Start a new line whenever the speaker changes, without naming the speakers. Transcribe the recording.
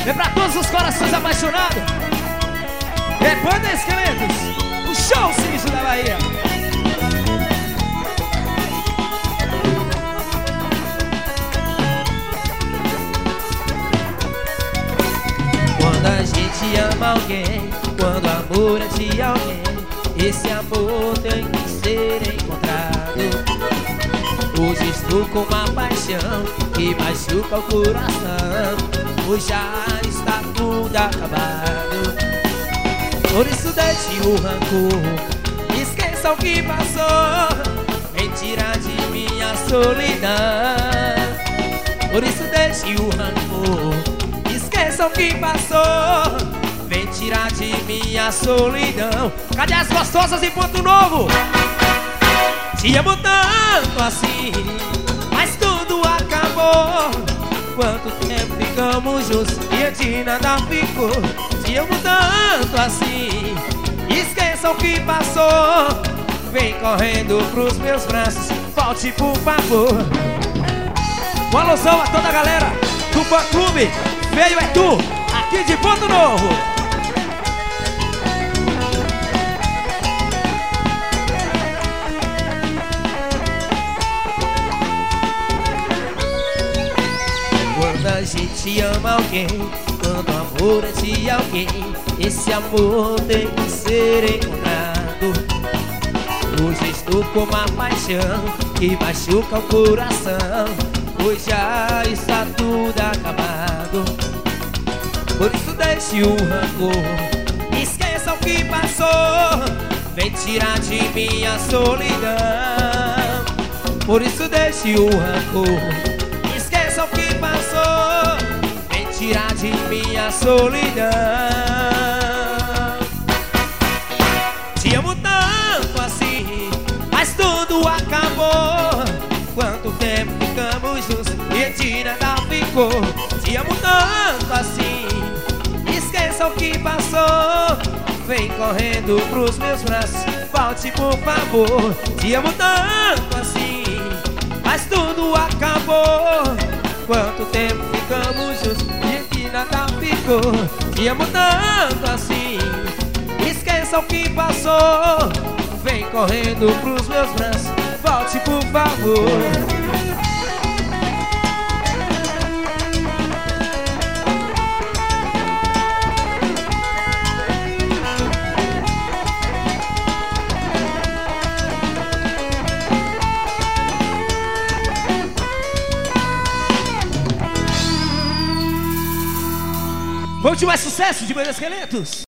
É pra todos os corações apaixonados. É Banda Esqueletos, o show sinistro da Bahia. Quando a gente ama alguém, quando o amor é de alguém, esse amor tem que ser encontrado. Hoje estou com uma paixão que machuca o coração, hoje já está tudo acabado. Por isso deixe o rancor, esqueça o que passou, vem tirar de minha solidão. Por isso deixe o rancor, esqueça o que passou, vem tirar de minha solidão. Cadê as gostosas em Ponto Novo? Te amo tanto assim, mas tudo acabou. Quanto tempo ficamos juntos e de nada ficou. Te amo tanto assim, esqueça o que passou, vem correndo pros meus braços, volte por favor. Um alusão a toda a galera do Fã Clube Veio é Tu, aqui de Ponto Novo. Quando a gente ama alguém, quando o amor é de alguém, esse amor tem que ser encontrado. Hoje estou com uma paixão que machuca o coração, hoje já está tudo acabado. Por isso deixe o rancor, esqueça o que passou, vem tirar de minha solidão. Por isso deixe o rancor, esqueça o que passou, vem tirar de minha solidão. Te amo tanto assim, mas tudo acabou. Quanto tempo ficamos juntos e de nada ficou. Te amo tanto assim, esqueça o que passou, vem correndo pros meus braços, volte por favor. Te amo tanto assim, mas tudo acabou. Quanto tempo ficamos juntos e de nada ficou. Te amo tanto assim, esqueça o que passou, vem correndo pros meus braços, volte por favor. Foi o último sucesso de Banda Esqueletos.